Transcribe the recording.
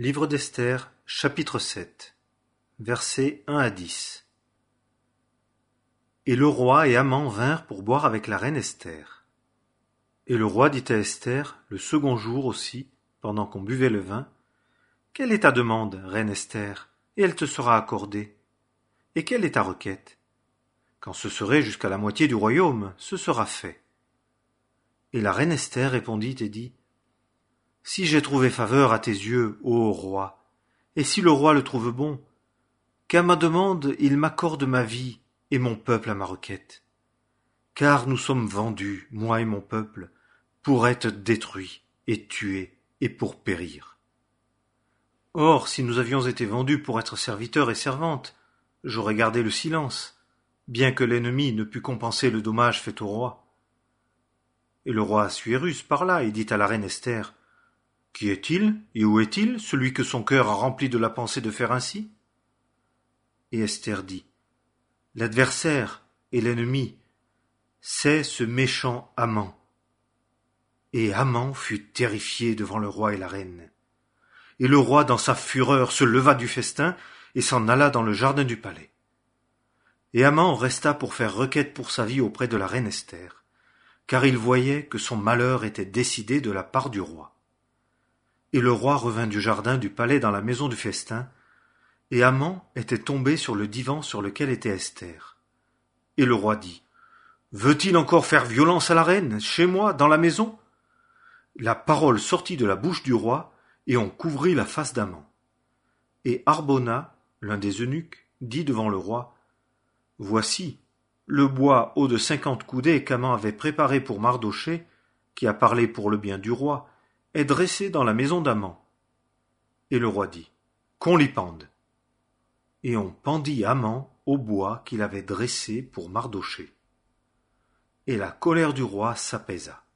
Livre d'Esther, chapitre 7, versets 1 à 10. Et le roi et Haman vinrent pour boire avec la reine Esther. Et le roi dit à Esther, le second jour aussi, pendant qu'on buvait le vin, « Quelle est ta demande, reine Esther, et elle te sera accordée. Et quelle est ta requête? Quand ce serait jusqu'à la moitié du royaume, ce sera fait. » Et la reine Esther répondit et dit, « Si j'ai trouvé faveur à tes yeux, ô roi, et si le roi le trouve bon, qu'à ma demande il m'accorde ma vie et mon peuple à ma requête. Car nous sommes vendus, moi et mon peuple, pour être détruits et tués et pour périr. Or, si nous avions été vendus pour être serviteurs et servantes, j'aurais gardé le silence, bien que l'ennemi ne pût compenser le dommage fait au roi. » Et le roi Assuérus parla et dit à la reine Esther, « Qui est-il et où est-il, celui que son cœur a rempli de la pensée de faire ainsi ?» Et Esther dit, « L'adversaire et l'ennemi, c'est ce méchant Haman. » Et Haman fut terrifié devant le roi et la reine. Et le roi, dans sa fureur, se leva du festin et s'en alla dans le jardin du palais. Et Haman resta pour faire requête pour sa vie auprès de la reine Esther, car il voyait que son malheur était décidé de la part du roi. Et le roi revint du jardin du palais dans la maison du festin, et Haman était tombé sur le divan sur lequel était Esther. Et le roi dit, « Veut-il encore faire violence à la reine, chez moi, dans la maison ?» La parole sortit de la bouche du roi, et on couvrit la face d'Haman. Et Harbona, l'un des eunuques, dit devant le roi, « Voici, le bois haut de 50 coudées qu'Haman avait préparé pour Mardochée, qui a parlé pour le bien du roi, est dressé dans la maison d'Haman. » Et le roi dit, « Qu'on l'y pende. » Et on pendit Haman au bois qu'il avait dressé pour Mardochée. Et la colère du roi s'apaisa.